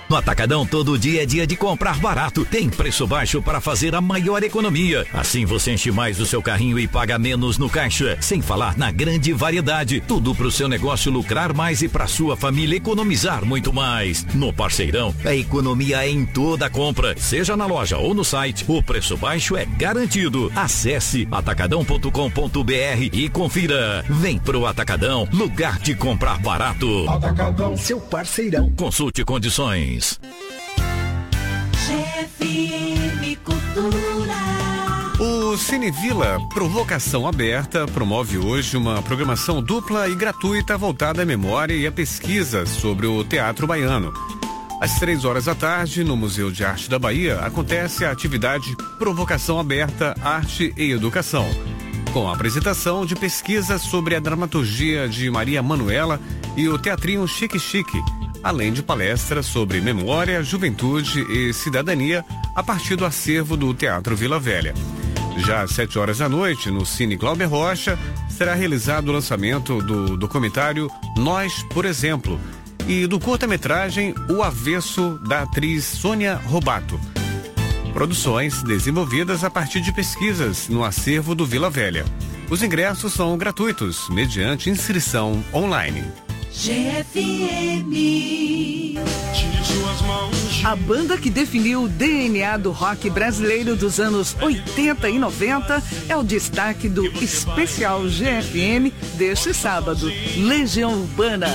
No Atacadão, todo dia é dia de comprar barato. Tem preço baixo para fazer a maior economia. Assim você enche mais o seu carrinho e paga menos no caixa. Sem falar na grande variedade. Tudo para o seu negócio lucrar mais e para sua família economizar muito mais. No Parceirão, a economia é em toda a compra. Seja na loja ou no site, o preço baixo é garantido. Acesse atacadão.com.br e confira. Vem pro Atacadão, lugar de comprar barato. Atacadão, seu parceirão. Consulte condições. GFM Cultura. O Cine Vila Provocação Aberta promove hoje uma programação dupla e gratuita voltada à memória e à pesquisa sobre o teatro baiano. Às 15h, no Museu de Arte da Bahia, acontece a atividade Provocação Aberta, Arte e Educação, com a apresentação de pesquisas sobre a dramaturgia de Maria Manuela e o teatrinho Chique Chique, além de palestras sobre memória, juventude e cidadania a partir do acervo do Teatro Vila Velha. Já às 19h, no Cine Glauber Rocha, será realizado o lançamento do documentário Nós, por Exemplo, e do curta-metragem O Avesso, da atriz Sônia Robato. Produções desenvolvidas a partir de pesquisas no acervo do Vila Velha. Os ingressos são gratuitos, mediante inscrição online. GFM. A banda que definiu o DNA do rock brasileiro dos anos 80 e 90 é o destaque do especial GFM deste sábado, Legião Urbana.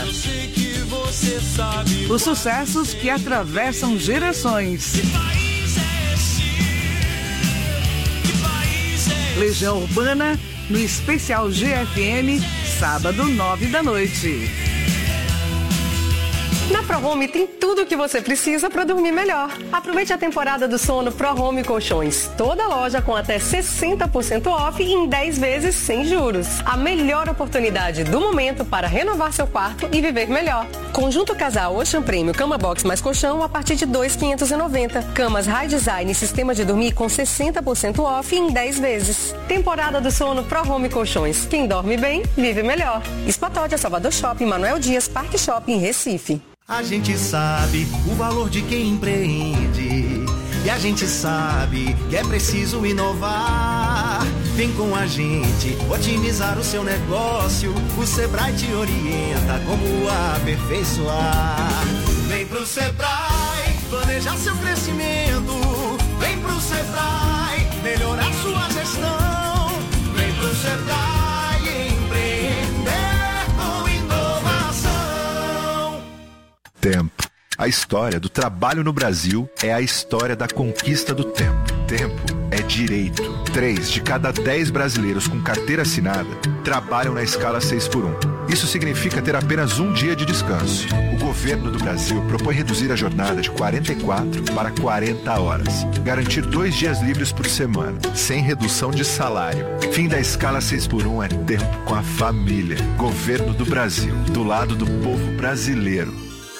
Os sucessos que atravessam gerações. Legião Urbana no especial GFM, sábado 21h. Na ProHome tem tudo o que você precisa para dormir melhor. Aproveite a temporada do sono ProHome Colchões. Toda loja com até 60% off e em 10 vezes sem juros. A melhor oportunidade do momento para renovar seu quarto e viver melhor. Conjunto casal Ocean Premium Cama Box mais colchão a partir de R$ 2.590. Camas High Design e sistema de dormir com 60% off e em 10 vezes. Temporada do sono ProHome Colchões. Quem dorme bem, vive melhor. Espatódia, Salvador Shopping, Manuel Dias, Parque Shopping, Recife. A gente sabe o valor de quem empreende e a gente sabe que é preciso inovar. Vem com a gente otimizar o seu negócio, o Sebrae te orienta como aperfeiçoar. Vem pro Sebrae planejar seu crescimento, vem pro Sebrae melhorar sua gestão, vem pro Sebrae Tempo. A história do trabalho no Brasil é a história da conquista do tempo. Tempo é direito. 3 de cada 10 brasileiros com carteira assinada trabalham na escala 6x1. Isso significa ter apenas um dia de descanso. O governo do Brasil propõe reduzir a jornada de 44 para 40 horas. Garantir 2 dias livres por semana, sem redução de salário. Fim da escala 6x1 é tempo com a família. Governo do Brasil, do lado do povo brasileiro.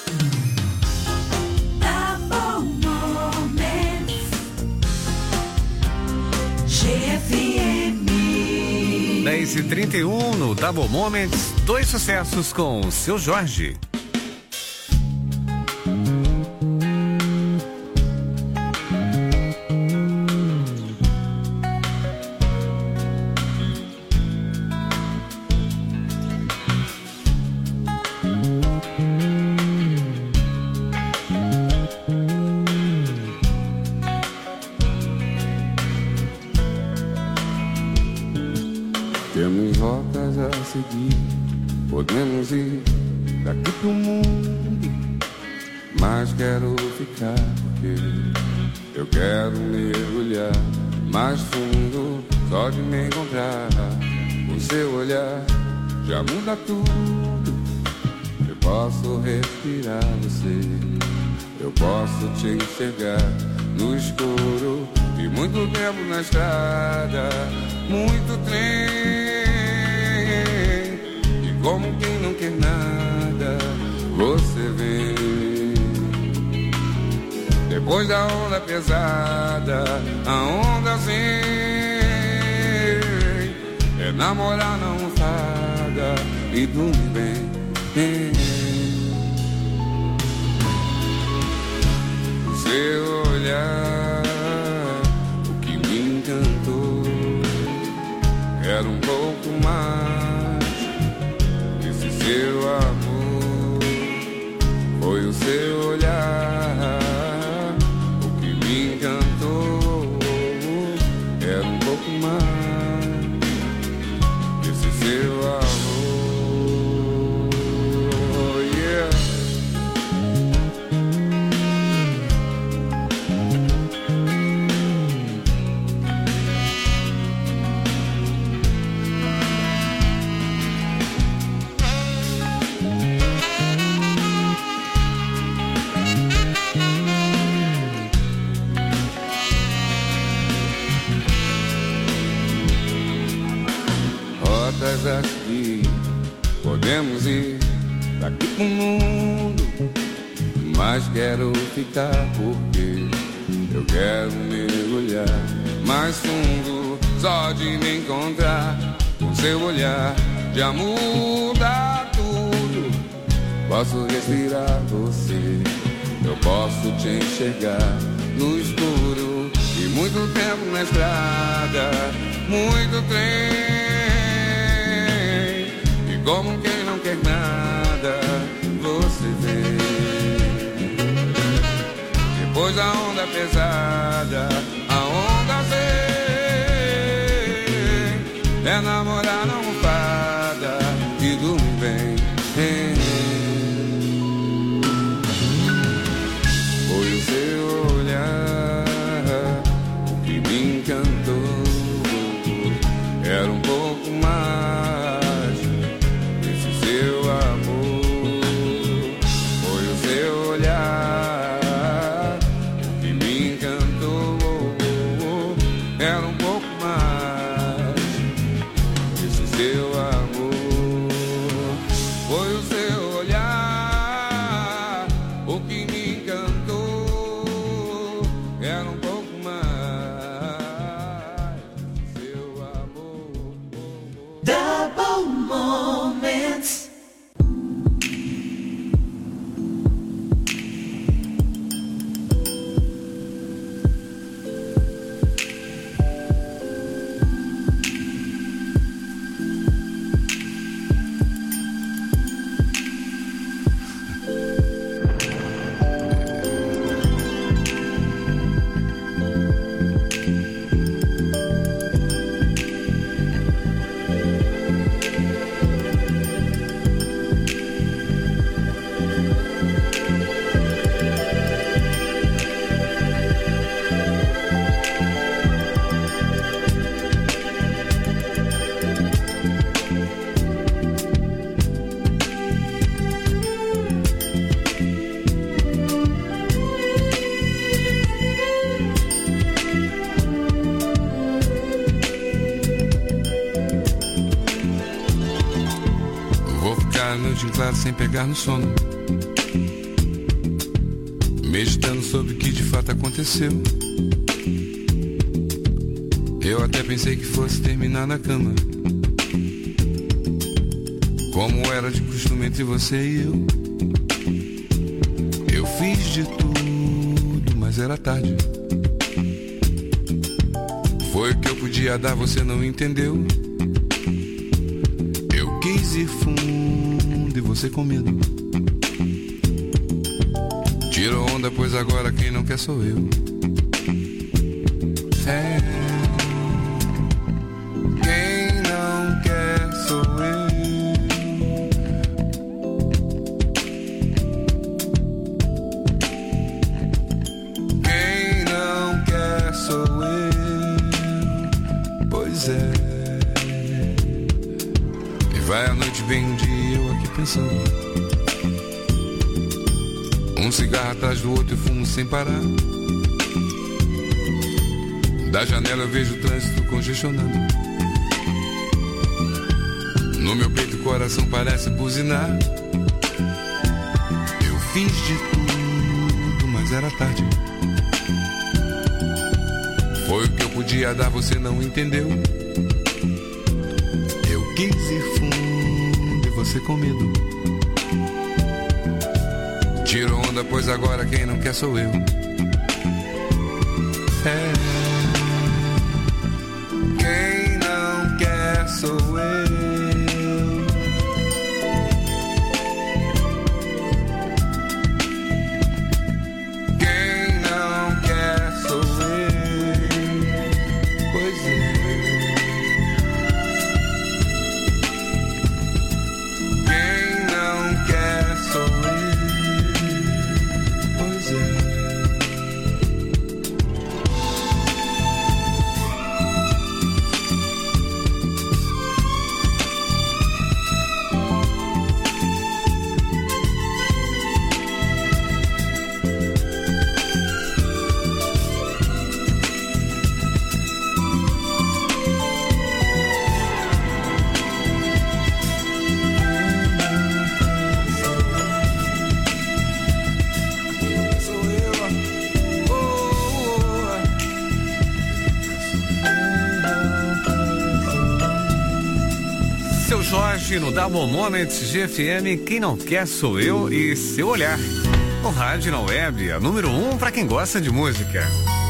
10h31 no Double Moments, 2 sucessos com o Seu Jorge. Temos rotas a seguir, podemos ir daqui pro mundo, mas quero ficar porque eu quero mergulhar mais fundo, só de me encontrar. O seu olhar já muda tudo, eu posso respirar você, eu posso te enxergar no escuro e muito tempo na estrada, muito trem. E como quem não quer nada, você vem. Depois da onda pesada, a onda vem. É namorar na almofada e dormir bem. seu olhar, o que me encantou era um pouco mais. Esse seu amor foi o seu olhar, o que me encantou era um pouco mais. Esse seu amor. Aqui podemos ir daqui pro mundo, mas quero ficar porque eu quero mergulhar mais fundo, só de me encontrar com seu olhar já muda tudo. Posso respirar você, eu posso te enxergar no escuro e muito tempo na estrada, muito trem. Como quem não quer nada, você vem. Depois da onda pesada, a onda vem. É namorar na almofada e dormir bem. Foi o seu olhar o que me encantou. Era um pouco mais. Seu amor foi o seu olhar que me encantou. Era um pouco mais. Esse seu amor foi o seu olhar o que me encantou. Era um pouco mais. Seu amor. Double Moments. Claro, sem pegar no sono, meditando sobre o que de fato aconteceu. Eu até pensei que fosse terminar na cama, como era de costume entre você e eu. Eu fiz de tudo, mas era tarde. Foi o que eu podia dar, você não entendeu. Eu quis ir fundo e você com medo. Tirou onda, pois agora quem não quer sou eu. É. Quem não quer sou eu. Quem não quer sou eu. Pois é. E vai a noite bem um dia eu aqui pensando. Um cigarro atrás do outro e fumo sem parar. Da janela eu vejo o trânsito congestionado. No meu peito o coração parece buzinar. Eu fiz de tudo, mas era tarde. Foi o que eu podia dar, você não entendeu. Eu quis ir fundo e você com medo. Tirou onda, pois agora quem não quer sou eu. Quem não quer sou eu. Quem não quer sou eu. Pois é. Quem não quer sou eu. Pois é. Jorge no Double Moments GFM, quem não quer sou eu e Seu Olhar. O rádio na web, a número 1 para quem gosta de música.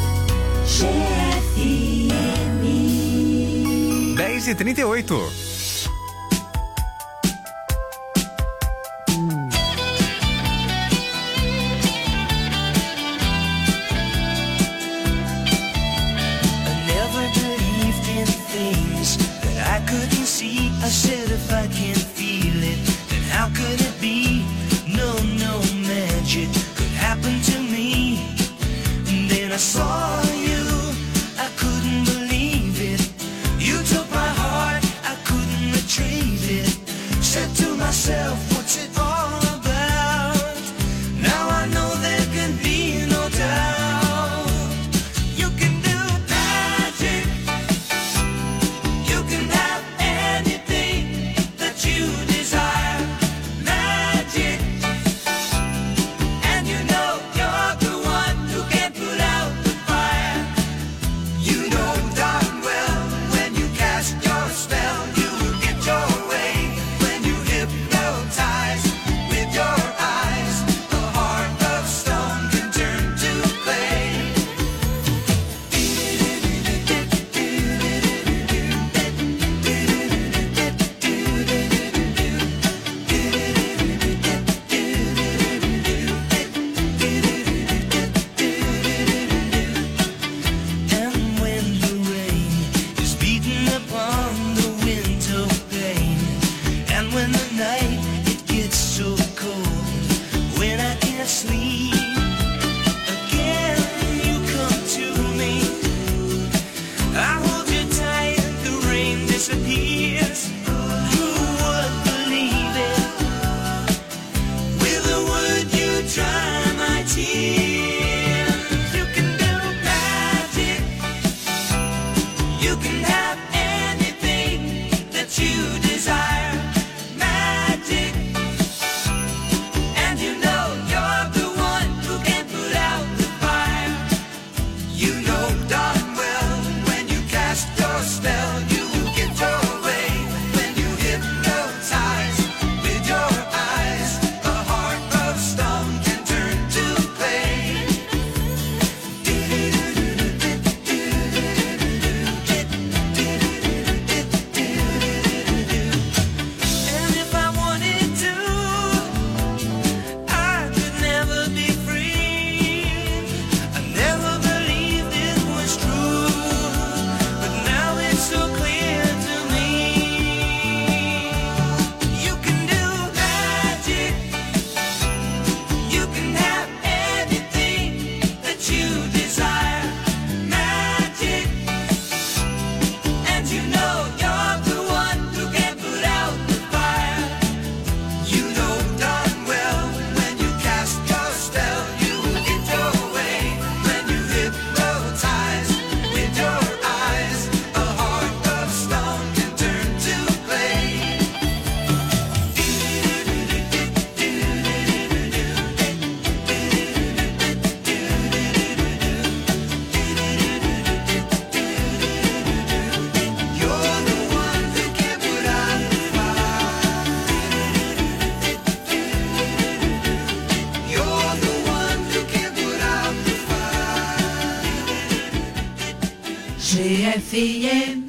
GFM 10h38. I said if I can't feel it, then how could it be? No, no magic could happen to me. And then I saw you, I couldn't believe it. You took my heart, I couldn't retrieve it. Said to myself, what's it all about? Now I know there can be no doubt. You can do magic. You can have you desire magic, and you know you're the one who can put out the fire. You know darn well when you cast your spell, you will get your way. When you hypnotize with your eyes, the heart of stone can turn to clay. Sleep again, you come to me. I hold you tight, the rain disappears. Who would believe it? With a word you dry my tears. You can do magic. You can have anything that you desire. Magic. And you know you're the one who can put out the fire. You know darn well when you cast your spell, you will get your way. When you hypnotize with your eyes, a heart of stone can turn to clay. GFM.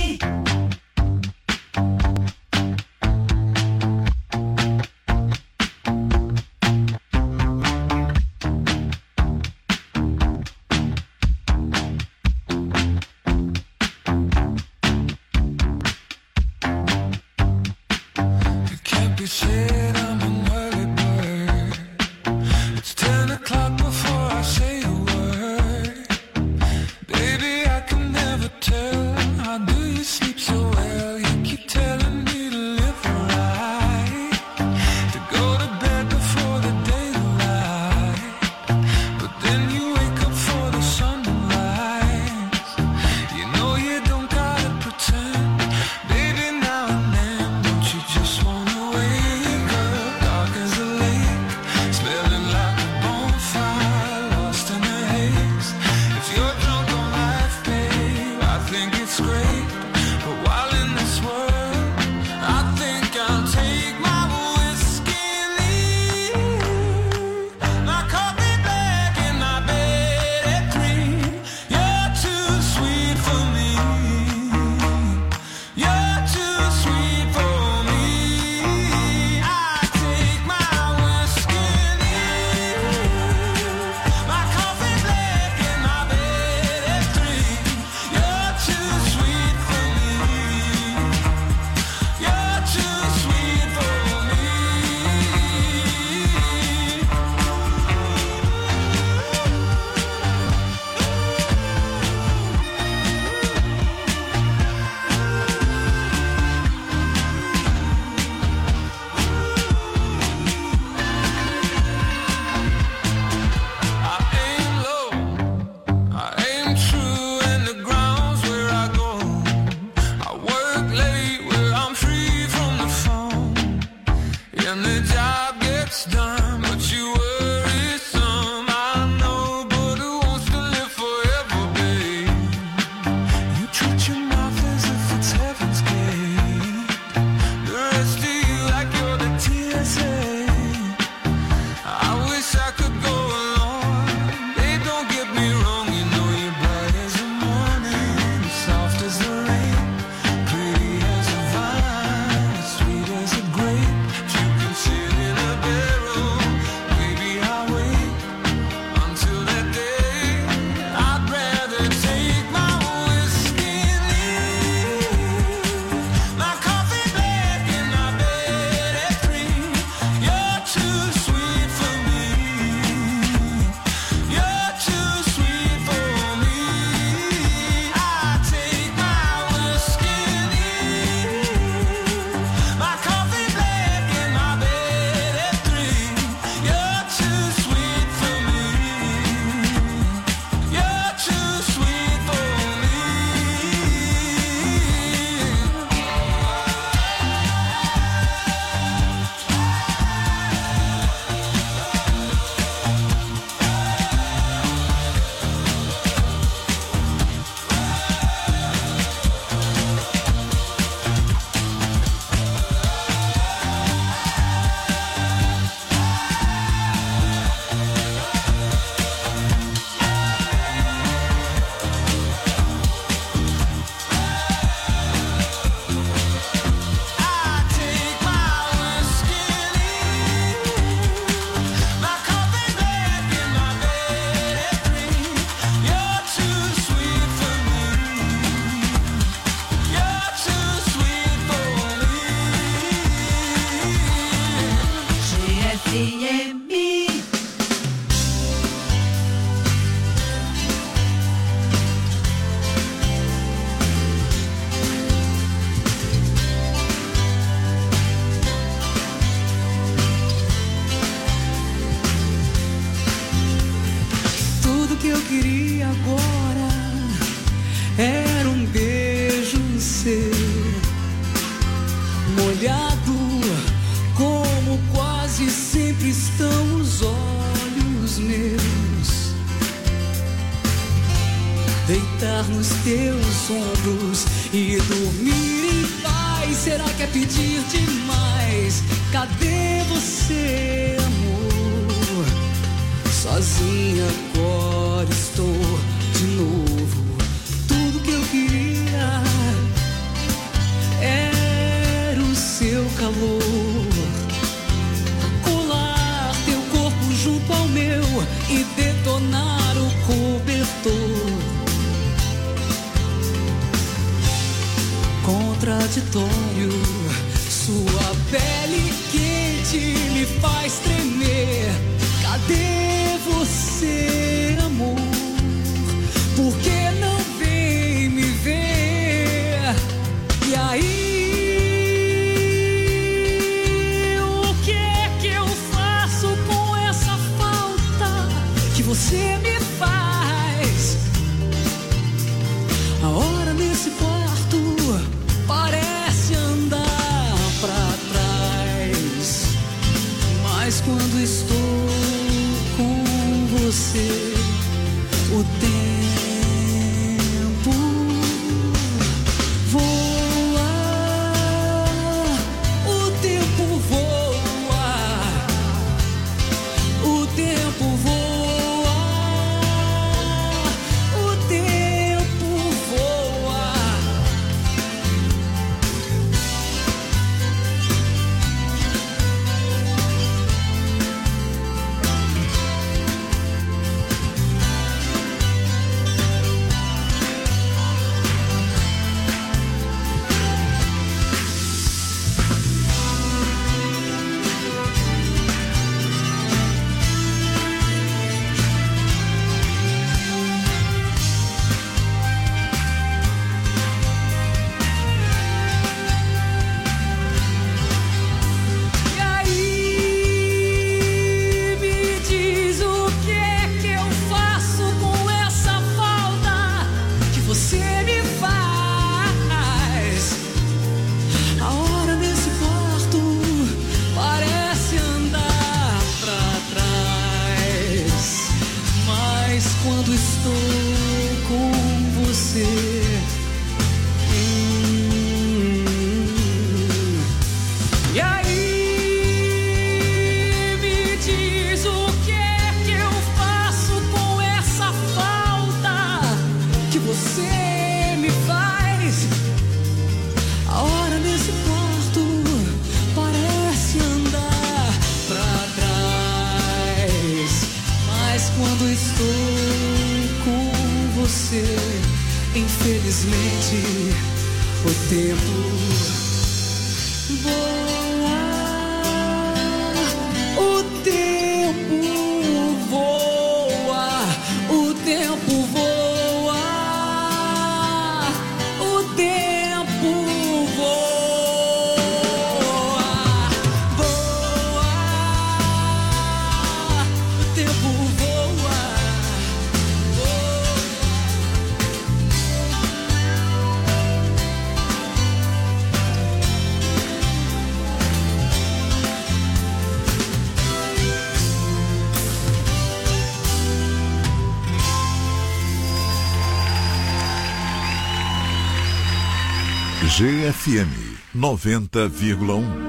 Deitar nos teus ombros e dormir em paz. Será que é pedir demais? Cadê você, amor? Sozinha agora estou de novo. Tudo que eu queria quando estou com você, o tempo voa, o tempo voa, o tempo voa. Infelizmente, o tempo voa, o tempo voa, o tempo voa, o tempo voa, voa, o tempo voa. GFM 90,1.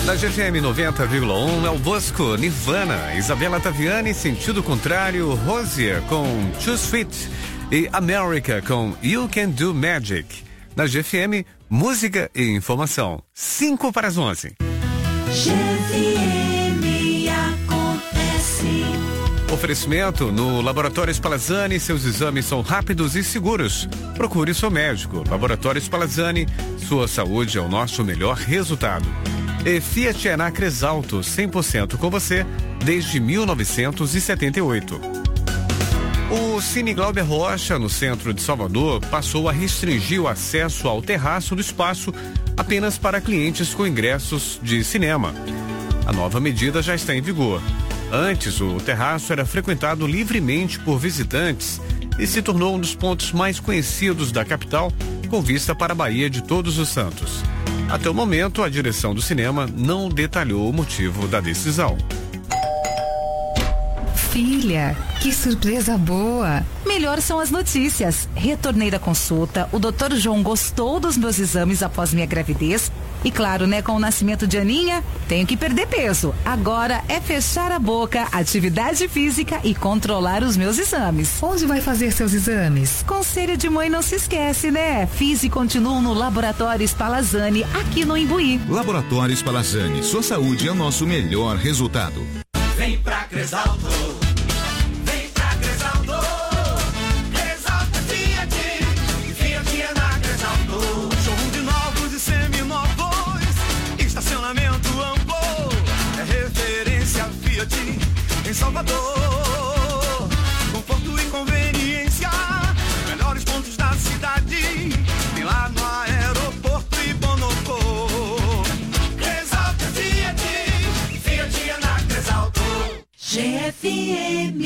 Na GFM 90,1 é o Bosco, Nirvana, Isabela Taviani, Sentido Contrário, Rosier com Too Sweet e America com You Can Do Magic. Na GFM, música e informação. 5 para as 11. GFM acontece. Oferecimento no Laboratório Spallanzani, seus exames são rápidos e seguros. Procure seu médico. Laboratório Spallanzani, sua saúde é o nosso melhor resultado. E Fiat Anacres Alto, 100% com você, desde 1978. O Cine Glauber Rocha, no centro de Salvador, passou a restringir o acesso ao terraço do espaço apenas para clientes com ingressos de cinema. A nova medida já está em vigor. Antes, o terraço era frequentado livremente por visitantes e se tornou um dos pontos mais conhecidos da capital, com vista para a Baía de Todos os Santos. Até o momento, a direção do cinema não detalhou o motivo da decisão. Filha, que surpresa boa! Melhor são as notícias. Retornei da consulta, o Dr. João gostou dos meus exames após minha gravidez. E claro, né, com o nascimento de Aninha, tenho que perder peso. Agora é fechar a boca, atividade física e controlar os meus exames. Onde vai fazer seus exames? Conselho de mãe não se esquece, né? Fiz e continuo no Laboratório Spallanzani, aqui no Imbuí. Laboratório Spallanzani, sua saúde é o nosso melhor resultado. Vem pra Cresalto. Vem pra Cresalto. Cresalto é Fiat. Fiat é na Cresalto. Showroom de novos e seminovos. Estacionamento amplo. É referência Fiat em Salvador. Conforto e conveniência. Melhores pontos da cidade. Tem lá no aeroporto e Bonocô. Cresalto é Fiat. Fiat é na Cresalto. GFM.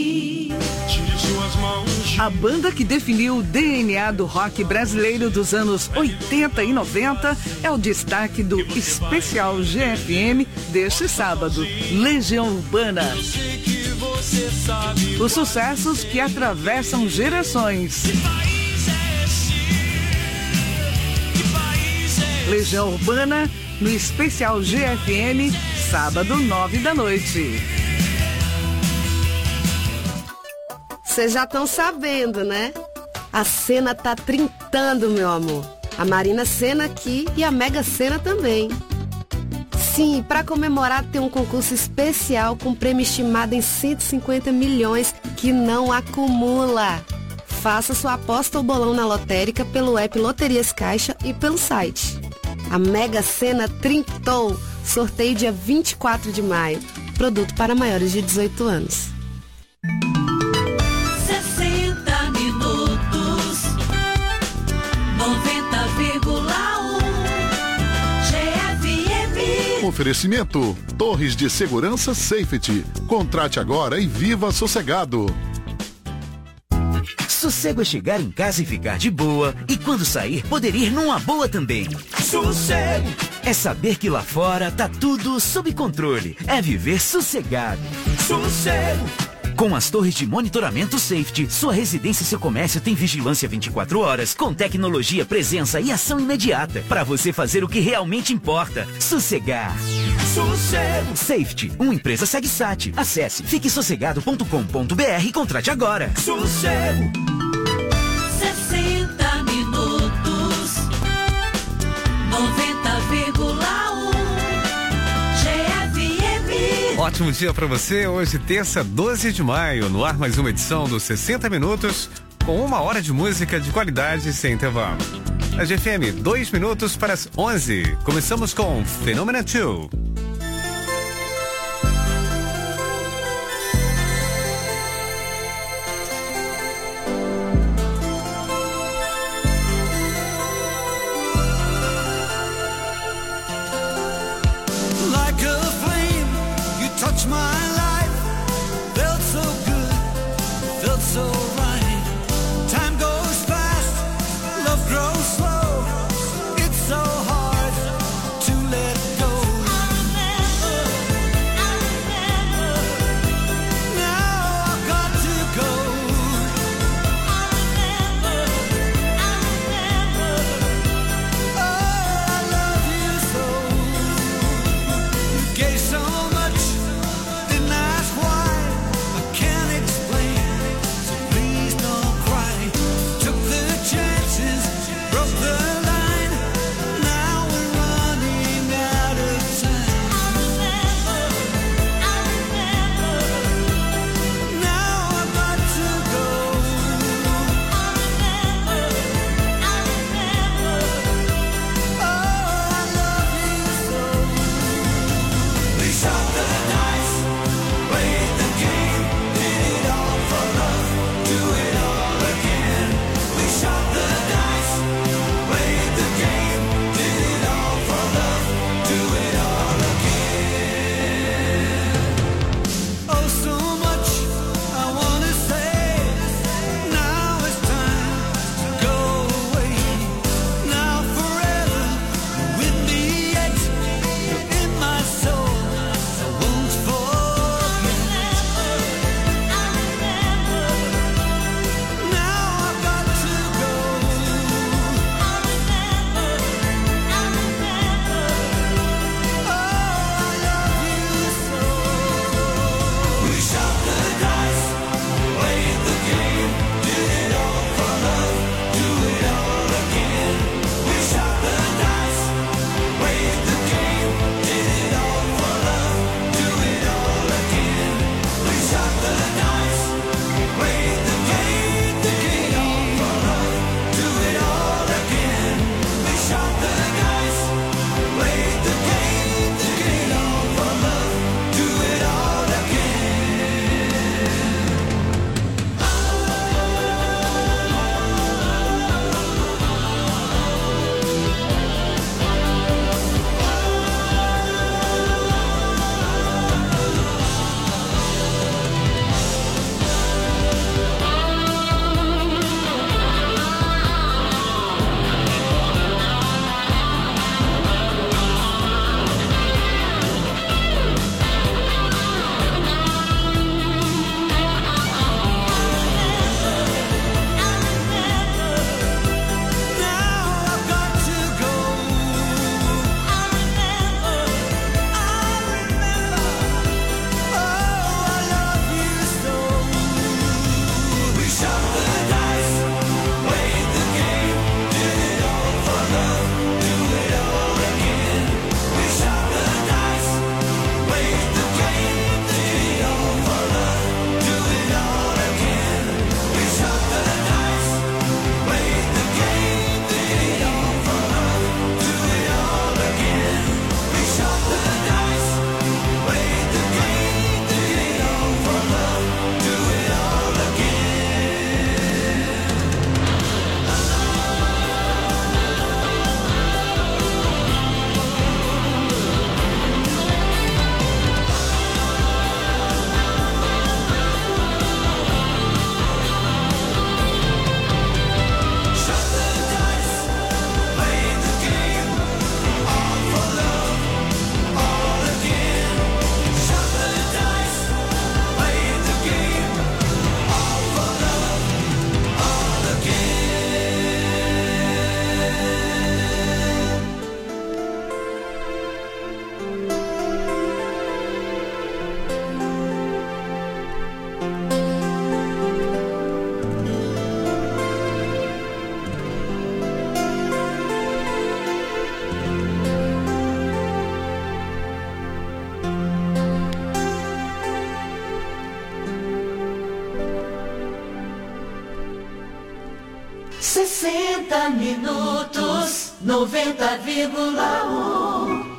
A banda que definiu o DNA do rock brasileiro dos anos 80 e 90 é o destaque do especial GFM deste sábado, Legião Urbana. Os sucessos que atravessam gerações. Legião Urbana no especial GFM, sábado 9 da noite. Vocês já estão sabendo, né? A Sena tá trintando, meu amor. A Marina Sena aqui e a Mega Sena também. Sim, para comemorar tem um concurso especial com prêmio estimado em 150 milhões que não acumula. Faça sua aposta ou bolão na lotérica pelo app Loterias Caixa e pelo site. A Mega Sena trintou. Sorteio dia 24 de maio. Produto para maiores de 18 anos. 60 minutos. 90,1 GFM. Oferecimento Torres de Segurança Safety. Contrate agora e viva sossegado. Sossego é chegar em casa e ficar de boa, e quando sair, poder ir numa boa também. Sossego é saber que lá fora tá tudo sob controle. É viver sossegado. Sossego. Com as torres de monitoramento Safety, sua residência e seu comércio tem vigilância 24 horas, com tecnologia, presença e ação imediata, para você fazer o que realmente importa. Sossegar. Sossego. Safety, uma empresa SegSat. Acesse fiquesossegado.com.br e contrate agora. Sossego. 60 minutos. 90,1 GFM. Ótimo dia para você, hoje terça 12 de maio, no ar mais uma edição dos 60 Minutos, com 1 hora de música de qualidade sem intervalo. A GFM, 2 minutos para as 11, começamos com Phenomena 2. 60 minutos, 90,1.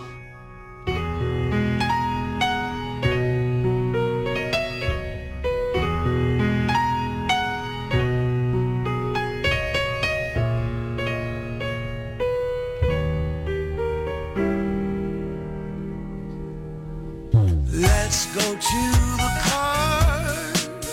Let's go to the park.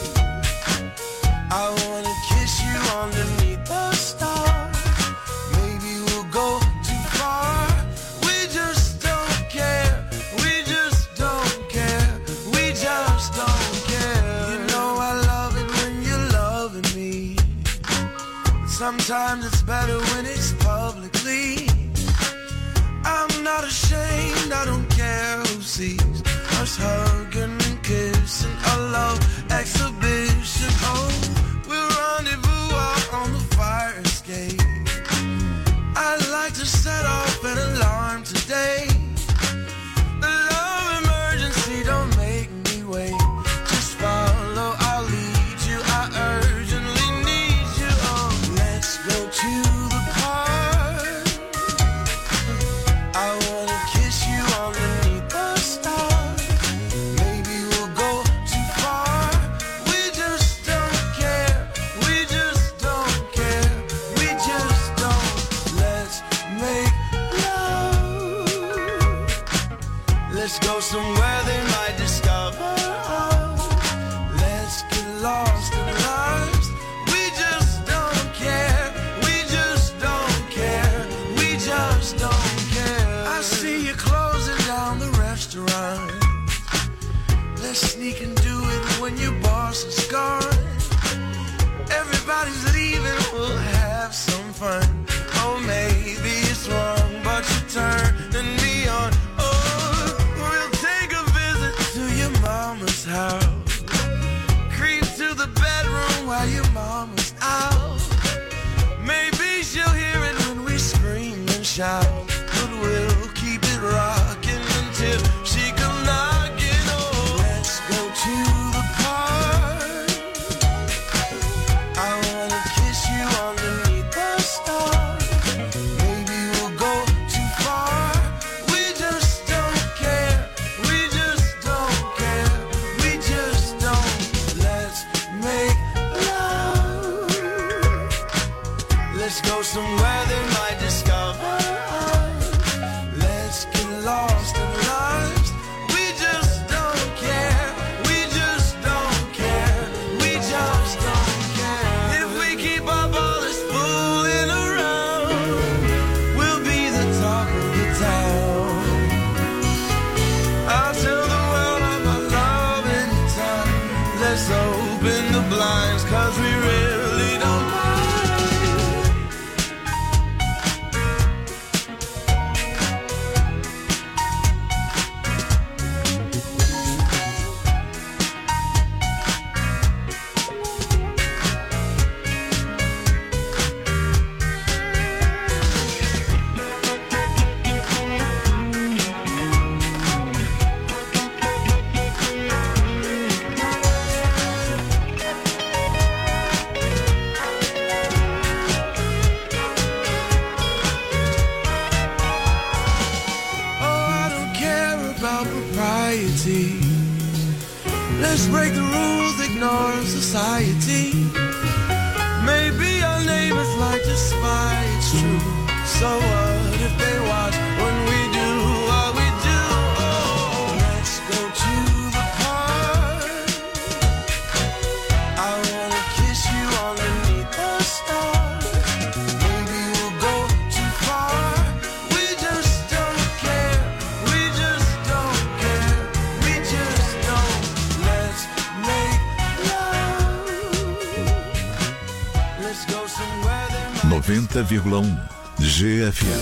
I wanna kiss you underneath the stars. Maybe we'll go too far. We just don't care. We just don't care. We just don't care. You know I love it when you're loving me. Sometimes it's better when it's publicly. I'm not ashamed, I don't care who sees us hugging and kissing, a love exhibition. Oh, we'll rendezvous out on the fire escape. I'd like to set off an alarm today. The love emergency, don't make me wait. Just follow, I'll lead you. I urgently need you. Oh, let's go to the park. I wanna kiss you underneath the stars. Maybe we'll go too far. We just don't care. We just don't care. We just don't. Let's make love. Let's go somewhere they might discover us. Let's get lost in lives. We just don't care. We just don't care. We just don't care. I see you closing down the restaurant. Let's sneak and do it when your boss is gone. Everybody's leaving, we'll have some fun. Oh, maybe it's wrong, but you're turning me on. Oh, we'll take a visit to your mama's house. Creep to the bedroom while your mama's out. Maybe she'll hear it when we scream and shout. But we'll keep it rocking until she come knocking. Oh, let's go to the park. I wanna kiss you underneath the stars. Maybe we'll go too far. We just don't care. We just don't care. We just don't. Let's make love. Let's go somewhere they might discover us. Let's get lost in lives. We just don't care. We just don't care. We just don't care. If we keep up all this fooling around, we'll be the talk of the town. I'll tell the world I'm my love anytime. Let's open the blinds, 'cause we really don't mind. Oh, I don't care about propriety. Let's break the rules, ignore society. Maybe our neighbors like to spy, it's true. So what if they watch when we do what we do? Oh, let's go to the park. I wanna kiss you underneath the stars. Maybe we'll go too far. We just don't care. We just don't care. We just don't. Let's make love. Let's go somewhere they might. 90,1 GFM.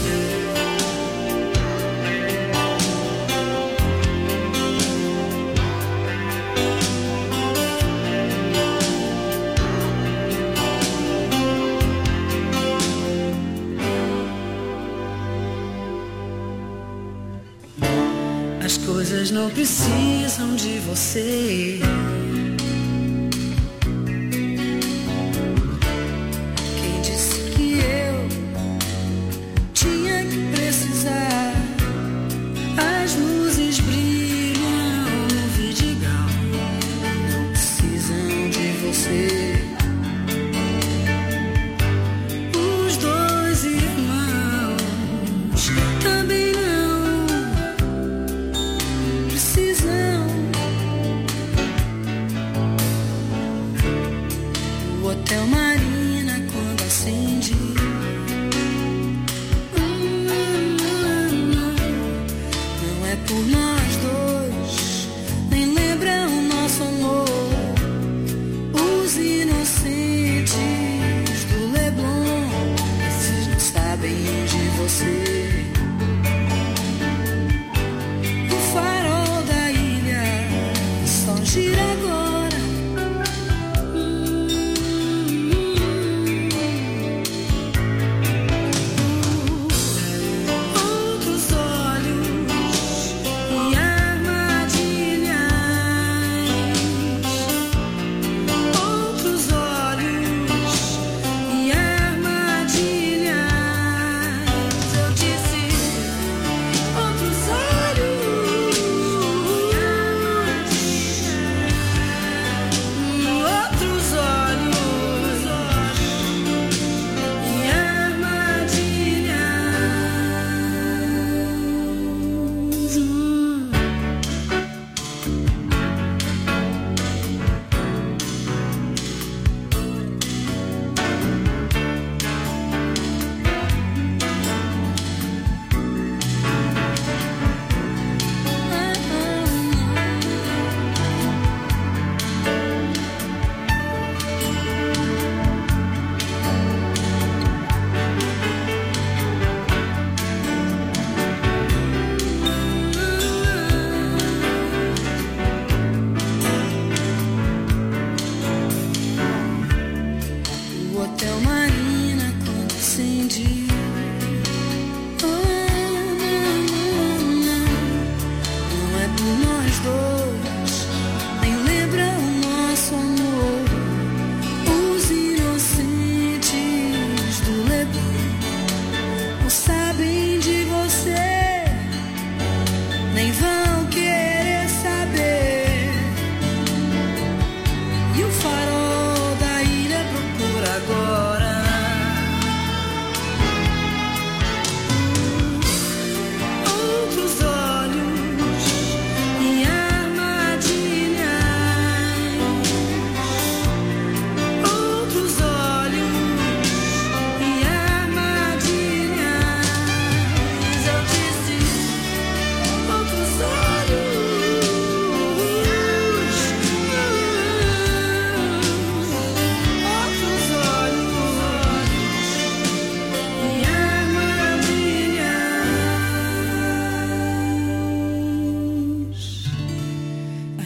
As coisas não precisam de você. Quem disse que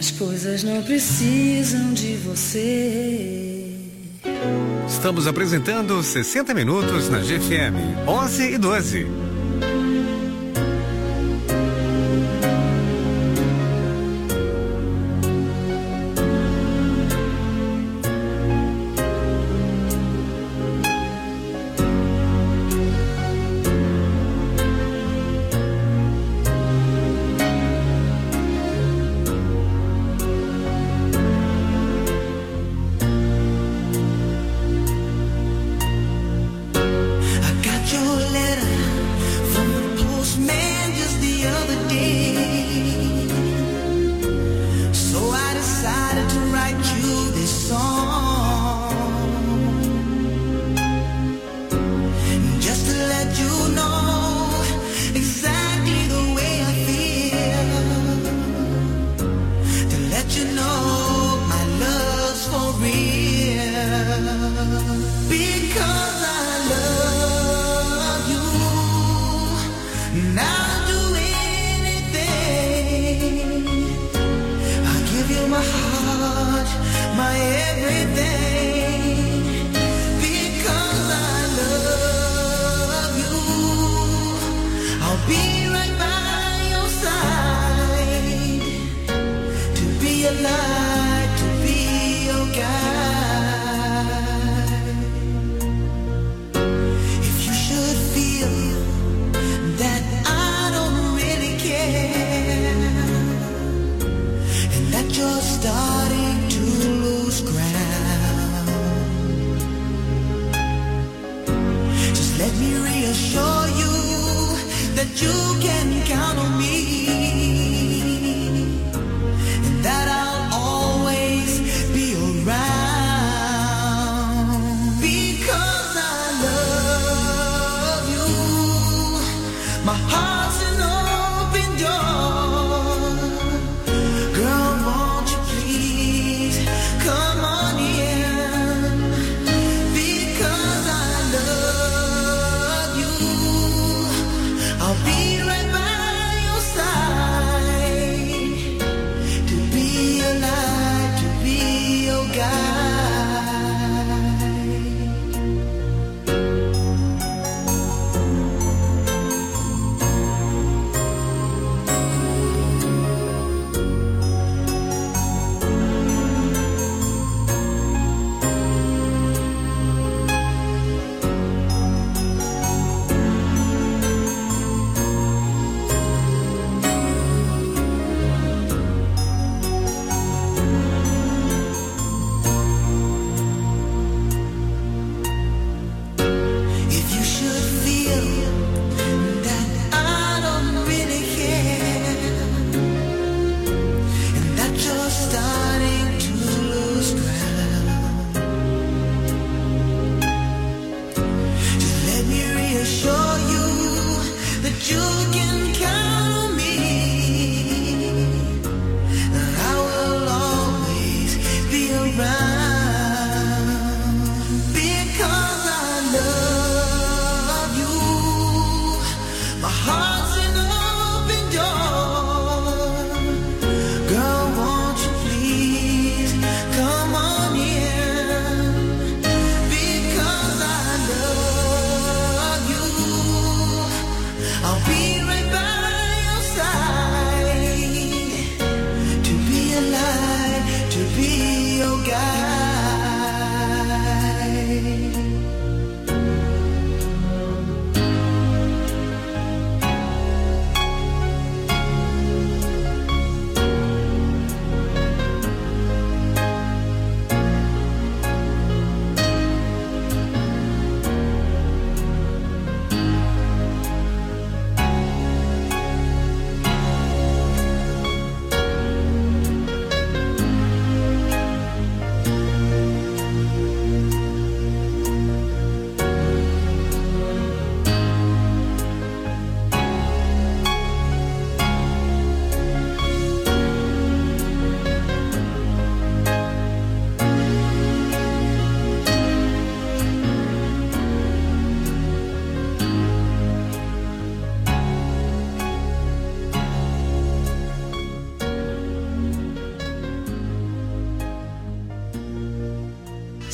As coisas não precisam de você. Estamos apresentando 60 Minutos na GFM, 11:12. I'll be right by your side.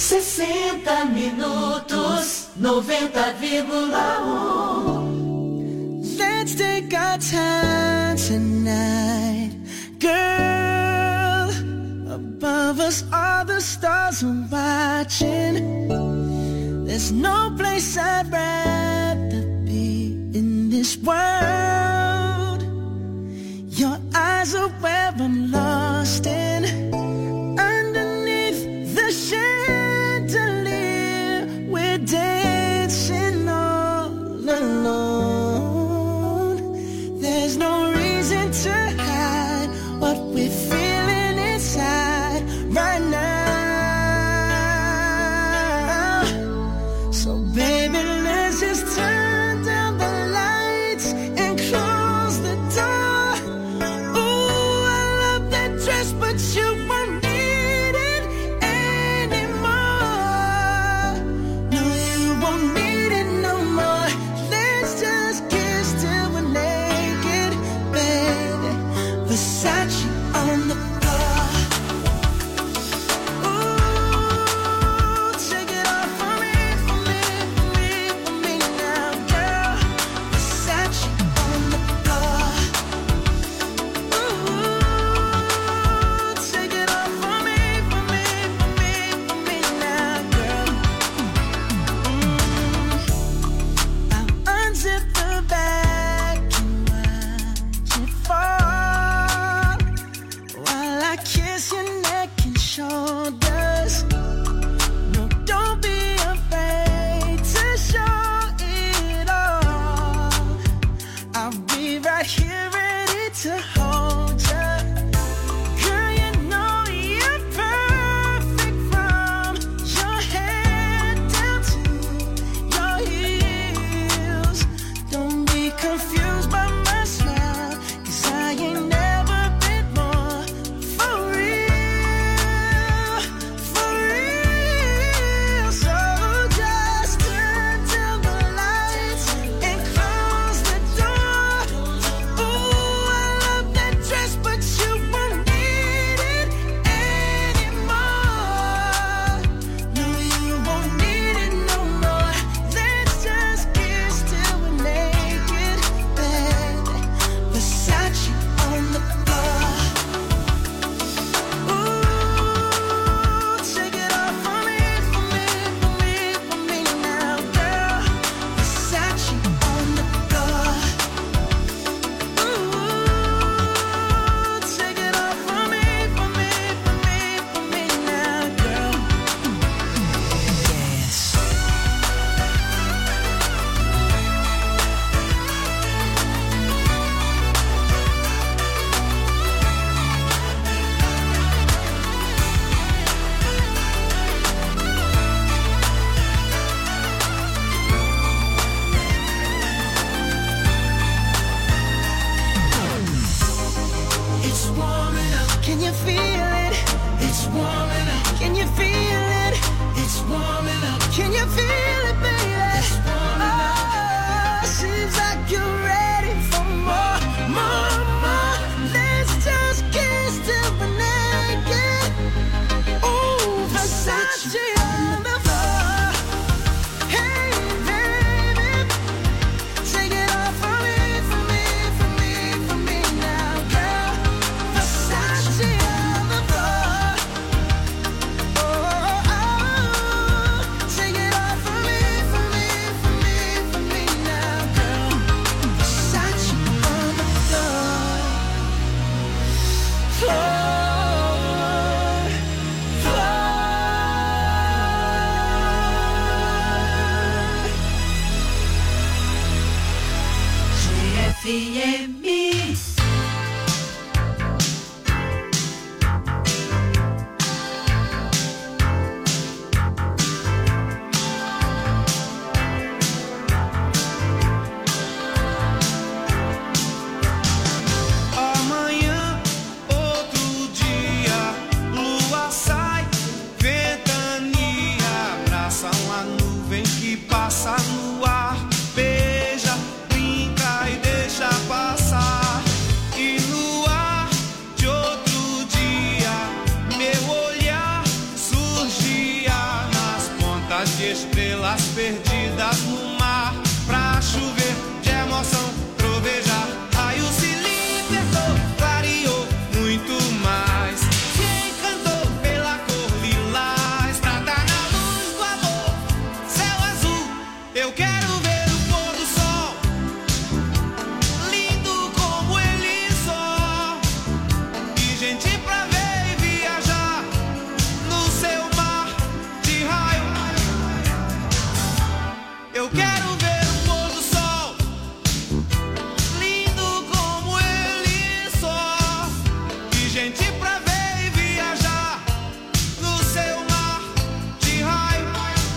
60 minutos, 90,1. Let's take our time tonight, girl. Above us all the stars are watching. There's no place I'd rather be in this world. Your eyes are where I'm lost in. Underneath the chandelier, we're dancing all alone. There's no reason to hide what we're feeling inside right now. So baby, let's just turn down the lights and close the door. Ooh, I love that dress, but you won't need it anymore. No, you won't need it no more. Let's just kiss till we're naked, baby. Versace on the floor. Ooh, take it off for me, for me, for me, for me now, girl. Versace on the floor. Ooh, take it off for me, for me, for me, for me now, girl. I'll unzip the back and watch it fall while I kiss your neck and shoulders. No, don't be afraid to show it all. I'll be right here ready to hold you. Girl, you know you're perfect from your head down to your heels. Don't be confused by my smile, 'cause I ain't never been more for real, for real. So just turn down the lights and close the door. Ooh, I love that dress, but you won't need it anymore. No, you won't need it no more. Let's just kiss till we're naked, baby. Versace on the floor. Ooh, take it off for me, for me, for me, for me now, girl. Versace on the floor. Ooh, take it off for me, for me, for me, for me now, girl. Yes. It's warming up. Can you feel it? It's warming up. Can you feel it? It's warming up. Can you feel it, baby? It's warming up. Seems like you're ready for more, more, more. Let's just kiss till we're naked. Ooh, Versace on the floor. Hey, baby, take it off for me, for me, for me, for me now, girl. Versace on the floor. estrelas perdidas no mar, pra chover de emoção, trovejar, raio se libertou, clareou muito mais, se encantou pela cor lilás, trata na luz do amor, céu azul, eu quero ver o pôr do sol, lindo como ele só, e gente pra ver e viajar no seu mar de raio. Eu quero ver o pôr do sol, lindo como ele só, e gente pra ver e viajar no seu mar de raio.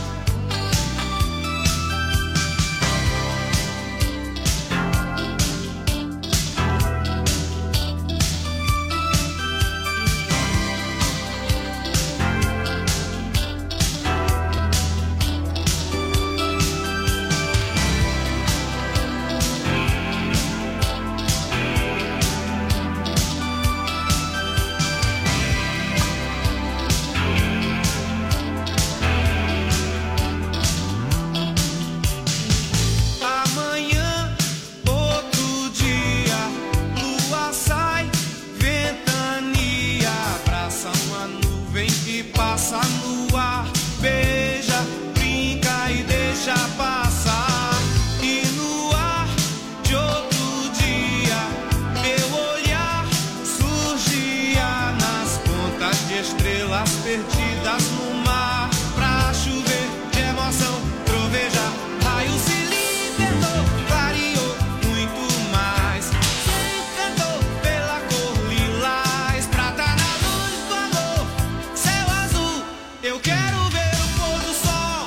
Amanhã, outro dia, lua sai, ventania, abraça uma nuvem que passa no ar, beija, brinca e deixa passar. E no ar de outro dia, meu olhar surgia nas pontas de estrelas perdidas no mar, pra chover de emoção, trovejar, raio se libertou, clareou muito mais, se encantou pela cor lilás, prata na luz do amor, céu azul, eu quero ver o pôr do sol,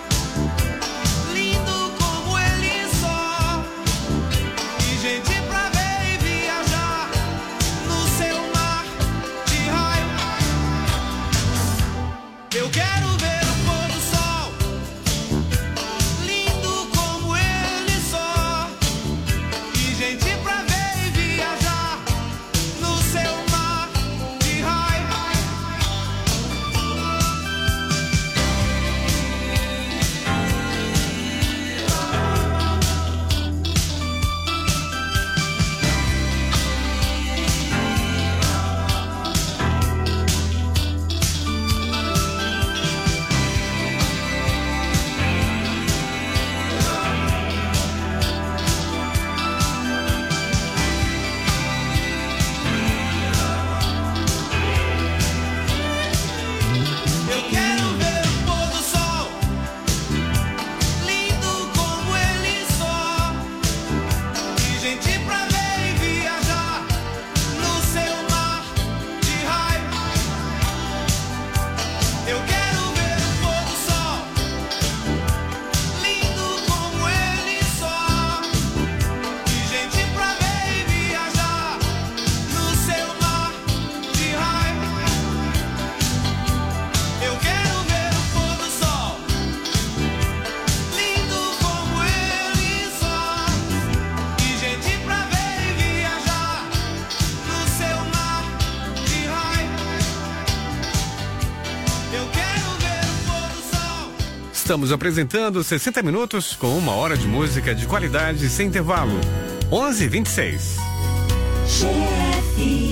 lindo como ele só, e gente pra ver e viajar no seu mar de raio. Eu quero ver o pôr do sol, lindo como ele só, e gente pra ver e viajar no seu mar de raio. Eu quero ver o pôr do sol, lindo como ele só, e gente pra ver e viajar no seu mar de raio. Eu quero ver o pôr do sol, lindo como ele só, e gente pra ver e viajar no seu mar de raio. Eu quero ver o pôr do sol, lindo como ele só, e gente pra ver e viajar no seu mar de raio. Eu quero ver o pôr do sol. Estamos apresentando 60 minutos com 1 hora de música de qualidade sem intervalo. 11h26. GFM.